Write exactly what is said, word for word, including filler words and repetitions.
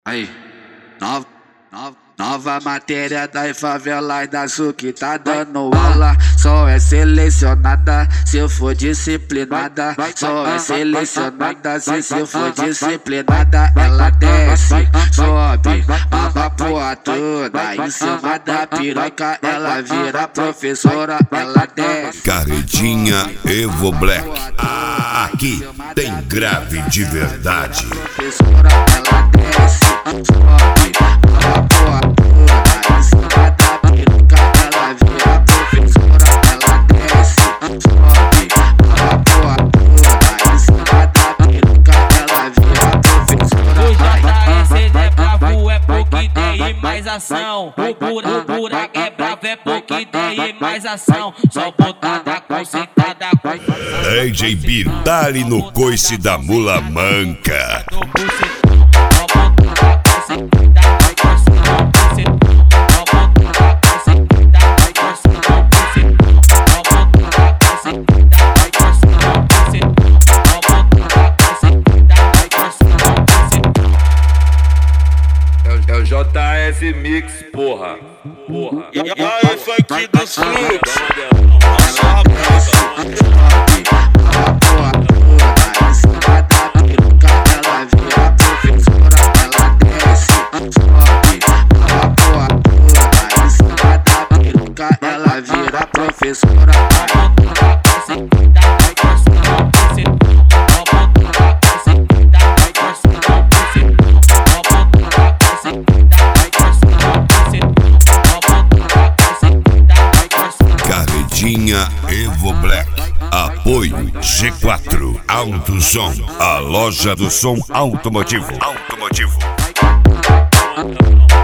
Aí, nova, nova, nova matéria das favelas da Sul que tá dando aula. Só é selecionada se eu for disciplinada. Só é selecionada se se eu for disciplinada. Ela desce, sobe, baba porra toda. Em cima da piroca ela vira professora. Ela desce. Caretinha Evo Black. Ah, aqui tem grave de verdade. Professora, ela desce, sobe, baba porra toda. Em cima da piroca ela vira professora. Ela desce, sobe, baba porra toda. Em cima da piroca ela vira professora. O J S é bravo, é porque tem mais ação. O buraco, buraco é bravo, é porque tem mais ação. Só botada, conceitada, com D J Bidali no coice da mula manca. É o J S Mix, porra. Porra. E aí, funk dos fluxos. Ela vira professora. Caretinha Evo Black. Apoio G quatro AutoSom, a loja do som automotivo. Automotivo.